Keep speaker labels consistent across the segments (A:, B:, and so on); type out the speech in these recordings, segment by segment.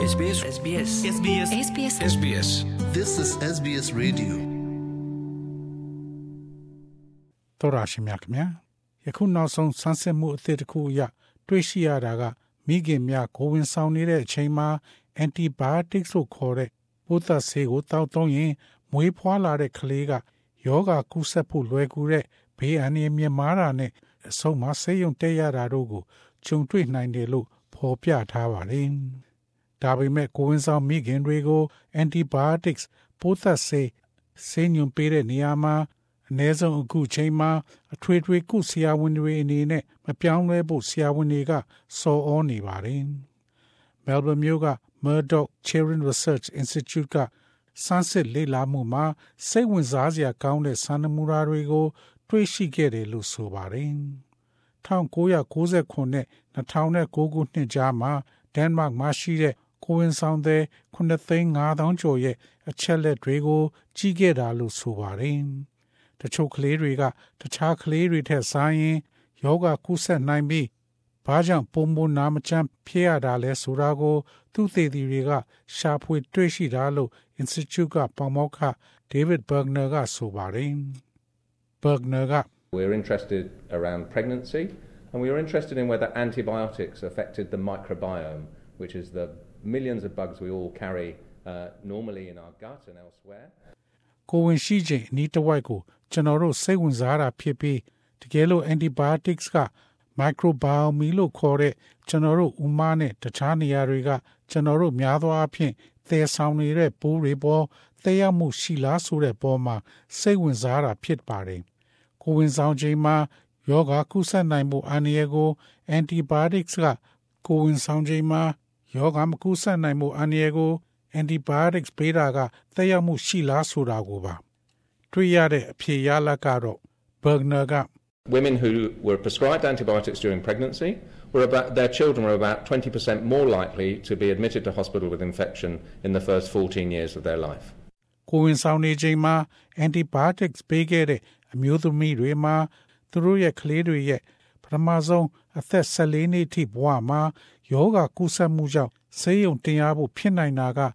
A: SBS SBS SBS SBS SBS
B: This is SBS Radio
C: တော်ရရှိမြခင်ဗျာယခုနောက်ဆုံးဆန်းစစ်မှုအသစ်တစ်ခုအရတွေ့ရှိရတာကမိခင်များကိုဝင်ဆောင်နေတဲ့အချိန်မှာ antibiotics လို့ခေါ်တဲ့ပိုးသတ်ဆေးကိုတောက်သုံးရင်မွေးဖွားလာတဲ့ကလေးကယောဂကူးစက်ဖို့လွယ်ကူတဲ့ဘေးအန္တရာယ်မြင့်မားတာနဲ့အဆုံးမှာဆေးရုံတက်ရတာတို့ကိုကြုံတွေ့နိုင်တယ်လို့ဖော်ပြထားပါတယ်။ဒါပေမဲ့ကိုဝင်ဆောင်မိခင်တွေကို antibiotics ပိုးသတ်ဆေးညွှန်ပေးတဲ့နေရာမှာအနည်းဆုံးအခုချိန်မှာအထွေထွေကုဆရာဝန်တွေအနေနဲ့မပြောင်းလဲဖို့ဆရာဝန်တွေကစော်ဩနေပါတယ်။ Melbourne မြို့က Murdoch Children Research Institute ကစမ်းစစ်လေ့လာမှုမှာစိတ်ဝင်စားစရာကောင်းတဲ့စံနမူနာတွေကိုတွေ့ရှိခဲ့တယ်လို့ဆိုပါတယ်။1999နဲ့2009ခုနှစ်ကြားမှာဒန်မတ်မှာရှိတဲ့ကိုဝင်ဆောင်တဲ့9,500,000 ကျော်ရဲ့အချက်လက်တွေကိုကြီးခဲ့တာလို့ဆိုပါတယ်။တချို့ကလေးတွေကတခြားကလေးတွေထက်စားရင်ယောဂကူးစက်နိုင်ပြီးဘာကြောင့်ပုံမနာမကျန်းဖြစ်ရတာလဲဆိုတာကိုသူသေသည်တွေကရှာဖွေတွေ့ရှိတာလို့ Institute ကပေါမောက္ခ David Bergner ကဆိုပါတယ်။ Bergner က
D: We're interested around pregnancy and we were interested in whether antibiotics affected the microbiome, which is the millions of bugs we all carry normally in our gut and elsewhere.
C: ကိုဝင်ရှိခြင်းအနီးတစ်ဝိုက်ကိုကျွန်တော်တို့စိတ်ဝင်စားတာဖြစ်ပြီးတကယ်လို့ antibiotics က microbiome လို့ခေါ်တဲ့ကျွန်တော်တို့ဥမာနဲ့တခြားနေရာတွေကကျွန်တော်တို့များသောအားဖြင့်သယ်ဆောင်နေတဲ့ပိုးတွေပေါ်သက်ရောက်မှုရှိလားဆိုတဲ့ပေါ်မှာစိတ်ဝင်စားတာဖြစ်ပါတယ်။ကိုဝင်ဆောင်ခြင်းမှာယောဂကုသနိုင်မှုအန္တရာယ်ကို antibiotics ကကိုဝင်ဆောင်ခြင်းမှာယောဂမကုသနိုင်မှုအန္တရာယ်ကို antibiotics ပေးတာကသက်ရောက်မှုရှိလားဆိုတာကိုပါတွေ့ရတဲ့အဖြေရလဒ်ကတော့ Bergner က
D: Women who were prescribed antibiotics during pregnancy their children were about 20% more likely to be admitted to hospital with infection in the first 14 years of their life.
C: ကိုဝင်ဆောင်နေချိန်မှာ antibiotics ပေးခဲ့တဲ့အမျိုးသမီးတွေမှာသူတို့ရဲ့ကလေးတွေရဲ့ပထမဆုံးအသက်14နှစ်ထိဘဝမှာယောဂကူးစက်မှုကြောင့်ဆေးရုံတင်ရဖို့ဖြစ်နိုင်တာက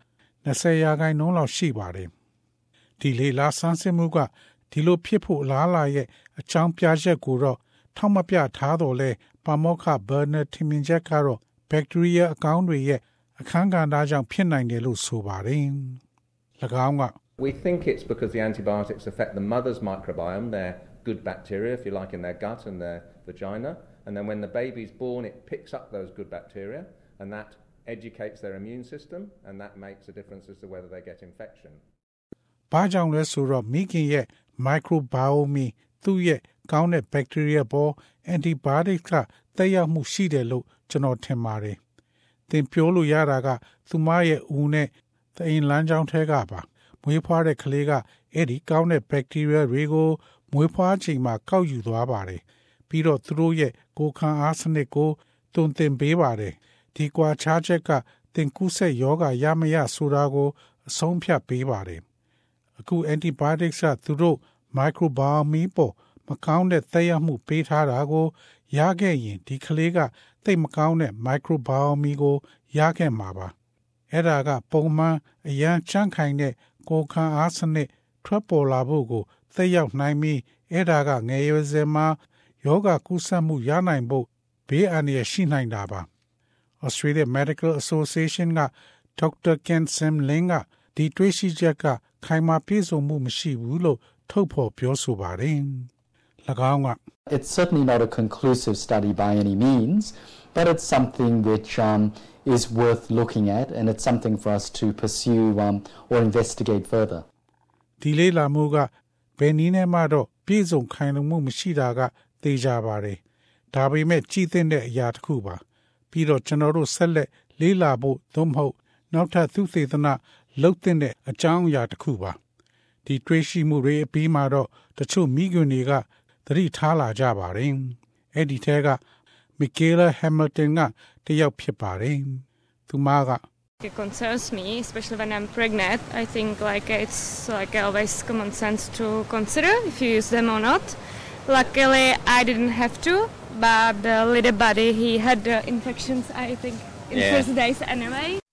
C: 20% လောက်ရှိပါတယ်။ဒီလေလာဆန်းစစ်မှုကဒီလိုဖြစ်ဖို့အလားအလာရဲ့အကြောင်းပြချက်ကိုတော့ထောက်မပြထားတော့လဲပါမောက္ခ Bernard ထင်မြင်ချက်ကတော့ bacteria အကောင်တွေရဲ့အခန်းကဏ္ဍကြောင့်ဖြစ်နိုင်တယ်လို့ဆိုပါတယ်။၎င်းက
D: We think it's because the antibiotics affect the mother's microbiome, their good bacteria, if you like, in their gut and their vagina. And then when the baby's born, it picks up those good bacteria, and that educates their immune system, and that makes a difference as to whether they get infection.
C: ဘာကြောင့်လဲဆိုတော့မိခင်ရဲ့ microbiome သူ့ရဲ့ကောင်းတဲ့ bacteria ပေါ် antibiotics ကသက်ရောက်မှုရှိတယ်လို့ကျွန်တော်ထင်ပါတယ်။သင်ပြောလို့ရတာကသူမရဲ့ဦးနဲ့သအိမ်လမ်းကြောင်းထဲကပါမွေးဖွားတဲ့ကလေးကအဲ့ဒီကောင်းတဲ့ bacteria တွေကိုမွေးဖွားချိန်မှာကောက်ယူသွားပါတယ်။ပြီးတော့သူတို့ရဲ့ကိုယ်ခံအားစနစ်ကိုတွန်းတင်ပေးပါတယ်။ဒီကွာခြားချက်ကသင်ကူးစက်ယောဂရမရဆိုတာကိုအဆုံးဖြတ်ပေးပါတယ်။အခု antibiotics ကသူတို့ microbiome ပေါ်မကောင်းတဲ့သက်ရောက်မှုပေးထားတာကိုရခဲ့ရင်ဒီကလေးကသိပ်မကောင်းတဲ့ microbiome ကိုရခဲ့မှာပါအဲ့ဒါကပုံမှန်အရန်ချမ်းခိုင်တဲ့ကိုယ်ခံအားစနစ်ထွက်ပေါ်လာဖို့ကိုသက်ရောက်နိုင်ပြီးအဲ့ဒါကငယ်ရွယ်စဉ်မှာယောဂကုသမှုရနိုင်ဖို့ဘေးအန္တရာယ်ရှိနိုင်တာပါ Australia Medical Association က Dr. Ken Simling ကဒီတွေ့ရှိချက်ကခိုင်မာပြည့်စုံမှုမရှိဘူးလို့ထုတ်ဖော်ပြောဆိုပါတယ်၎င်းက
E: It's certainly not a conclusive study by any means, but it's something which is worth looking at, and it's something for us to pursue or investigate further.
C: ဒီလေးလာမှုကဘယ်နည်းနဲ့မှတော့ပြည့်စုံခိုင်လုံမှုမရှိတာကသိကြပါတယ်။ဒါပေမဲ့ကြည်သင့်တဲ့အရာတစ်ခုပါ။ပြီးတော့ကျွန်တော်တို့ဆက်လက်လေးလာဖို့သို့မဟုတ်နောက်ထပ်သုတေသနလုပ်တဲ့အကြောင်းအရာတစ်ခုပါ။ဒီတွေ့ရှိမှုတွေအပြီးမှာတော့တချို့မိခင်တွေကသတိထားလာကြပါတယ်။အဲ့ဒီထဲက Michaela Hamilton ကတယောက်ဖြစ်ပါတယ်။သူမက
F: It concerns me, especially when I'm pregnant. I think it's always common sense to consider if you use them or not. Luckily, I didn't have to, but the little buddy, he had infections, I think, in first days anyway.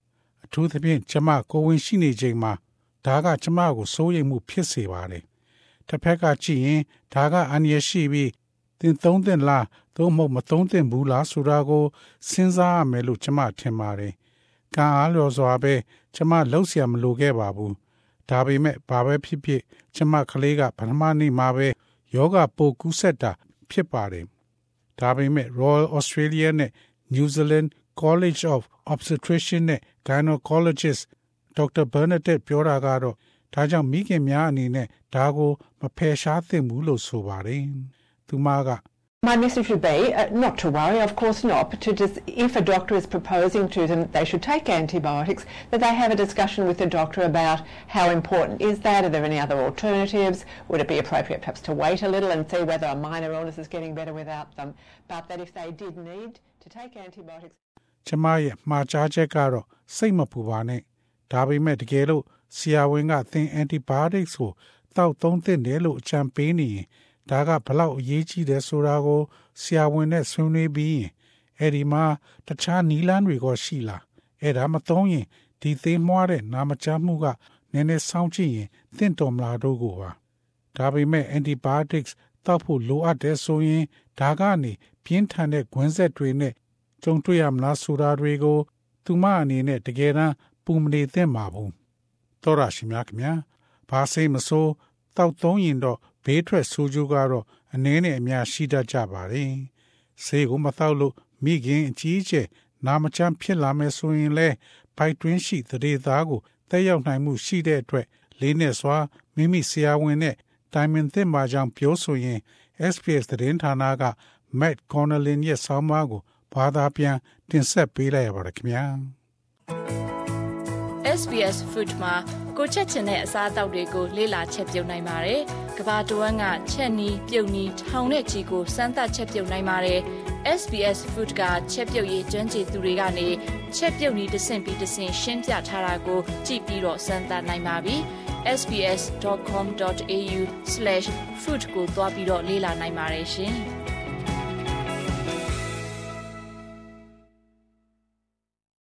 C: ထူးသဖြင့်ကျမကိုဝင်ရှိနေချိန်မှာဒါကကျမကိုစိုးရိမ်မှုဖြစ်စေပါတယ်တစ်ဖက်ကကြည့်ရင်ဒါကအန္တရာယ်ရှိပြီးသင်သုံးသင့်လားသို့မဟုတ်မသုံးသင့်ဘူးလားဆိုတာကိုစဉ်းစားရမယ်လို့ကျမထင်ပါတယ်ကံအားလျော်စွာပဲကျမလှုပ်ရှားမလိုခဲ့ပါဘူးဒါပေမဲ့ဘာပဲဖြစ်ဖြစ်ကျမကလေးကပထမနေ့မှာပဲယောဂပိုးကူးစက်တာဖြစ်ပါတယ်ဒါပေမဲ့ Royal Australia နဲ့ New Zealand College of Obstetrician နဲ့ Gynecologist Dr. Bernadette ပြောတာကတော့ဒါကြောင့်မိခင်များအနေနဲ့ဒါကိုမဖယ်ရှားသင့်ဘူးလို့ဆိုပါတယ်သူမက
G: My message would be not to worry, of course not, but to just, if a doctor is proposing to them that they should take antibiotics, that they have a discussion with the doctor about how important is that, are there any other alternatives, would it be appropriate perhaps to wait a little and see whether a minor illness is getting better without them, but that if they did need to take antibiotics...
C: ကျမရဲ့မှားကြားချက်ကတော့စိတ်မပူပါနဲ့ဒါပေမဲ့တကယ်လို့ဆရာဝန်ကသင် antibiotics ကိုတောက်သုံးသင့်တယ်လို့အကြံပေးနေရင်ဒါကဘလောက်အရေးကြီးတယ်ဆိုတာကိုဆရာဝန်နဲ့ဆွေးနွေးပြီးရင်အဲ့ဒီမှာတခြားနည်းလမ်းတွေကရှိလားအဲ့ဒါမသုံးရင်ဒီသိမ်းမွားတဲ့နာမကျမှုကနည်းနည်းဆောင်းကြည့်ရင်သင့်တော်မလားတို့ကိုပါဒါပေမဲ့ antibiotics တောက်ဖို့လိုအပ်တယ်ဆိုရင်ဒါကနေပြင်းထန်တဲ့ခွင်းဆက်တွေနဲ့ကြုံတွေ့ရမလားဆိုတာတွေကိုသူမအနေနဲ့တကယ်တမ်းပူမနေသင့်ပါဘူးတော်ရရှိများခင်ဗျာဘာစိမဆိုးတောက်သုံးရင်တော့ဘေးထွက်ဆိုးကျိုးကတော့အနည်းနဲ့အများရှိတတ်ကြပါတယ်ဆေးကိုမတောက်လို့မိခင်အကြီးအကျယ်နာမကျန်းဖြစ်လာမယ်ဆိုရင်လဲဘိုက်တွင်းရှိသတိသားကိုတက်ရောက်နိုင်မှုရှိတဲ့အတွက်လေးနဲ့စွာမိမိဆရာဝန်နဲ့တိုင်ပင်သင့်ပါကြောင်းပြောဆိုရင် SPS သတင်းဌာနက Matt Connelly ရဲ့ဆောင်းပါးကိုဘာသာပြန်တင်ဆက်ပေးလိုက်ရပါတယ်ခင်ဗျာ
H: SBS Food မှာကိုချက်ချင်တဲ့အစားအသောက်တွေကိုလေ့လာချက်ပြုတ်နိုင်ပါတယ်။ကမ္ဘာတဝန်းကချက်နီးပြုတ်နီးထောင်တဲ့ချီကိုစမ်းသပ်ချက်ပြုတ်နိုင်ပါတယ်။ SBS Food ကချက်ပြုတ်ရေးကျွမ်းကျင်သူတွေကနေချက်ပြုတ်နီးတစ်ဆင့်ပြီးတစ်ဆင့်ရှင်းပြထားတာကိုကြည့်ပြီးတော့စမ်းသပ်နိုင်ပါပြီ။ sbs.com.au/food ကိုသွားပြီးတော့လေ့လာနိုင်ပါတယ်ရှင်။